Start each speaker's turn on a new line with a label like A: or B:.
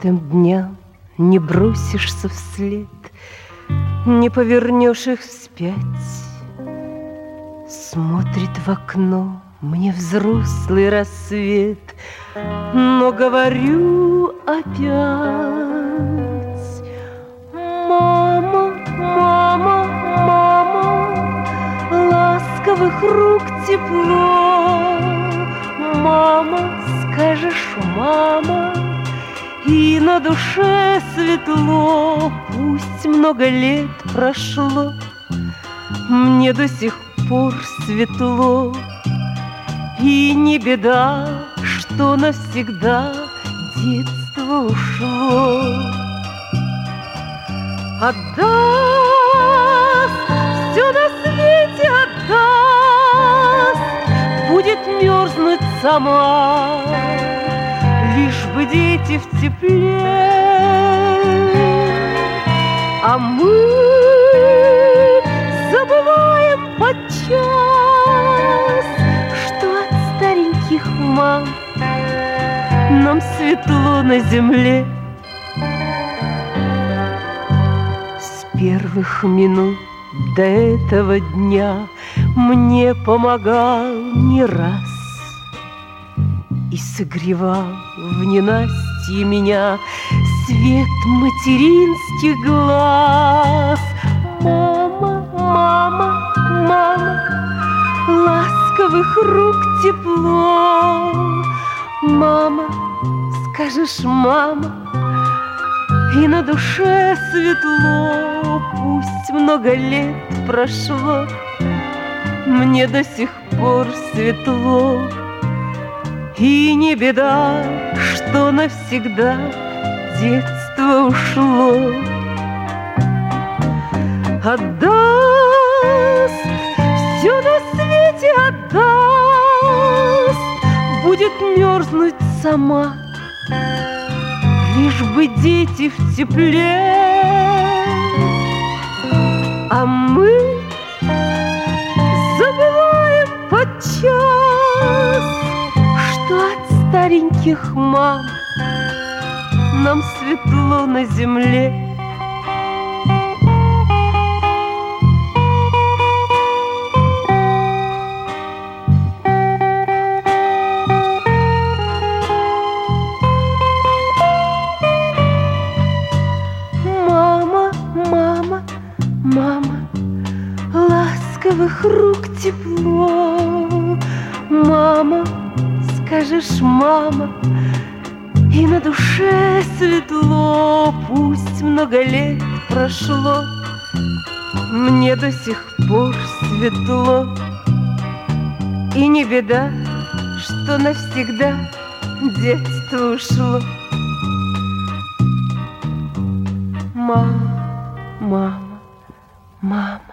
A: Желтым дням не бросишься вслед, не повернешь их вспять. Смотрит в окно мне взрослый рассвет, но говорю опять: мама, мама, мама, ласковых рук тепло. Мама, скажешь, мама, и на душе светло. Пусть много лет прошло, мне до сих пор светло. И не беда, что навсегда детство ушло. Отдаст, все на свете отдаст, будет мерзнуть сама, лишь бы дети в тепле. А мы забываем подчас, что от стареньких мам нам светло на земле. С первых минут до этого дня мне помогал не раз и согревал в ненастье меня свет материнских глаз. Мама, мама, мама, ласковых рук тепло. Мама, скажешь, мама, и на душе светло. Пусть много лет прошло, мне до сих пор светло. И не беда, что навсегда детство ушло. Отдаст, все на свете отдаст, будет мерзнуть сама, лишь бы дети в тепле. А мы забываем подчас, что от стареньких мам нам светло на земле. Мама, мама, мама, ласковых рук тепло. Мама, скажешь, мама, и на душе светло. Пусть много лет прошло, мне до сих пор светло. И не беда, что навсегда детство ушло. Мама, мама, мама.